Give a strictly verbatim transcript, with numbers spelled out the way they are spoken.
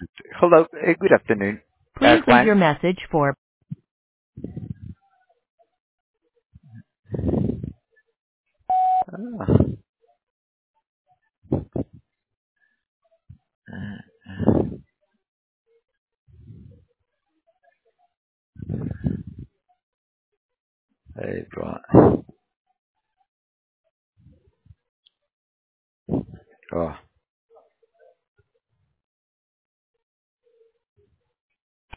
Hello. uh, Good afternoon. Uh, Please leave Glenn? your message for Oh, hey, right. Oh.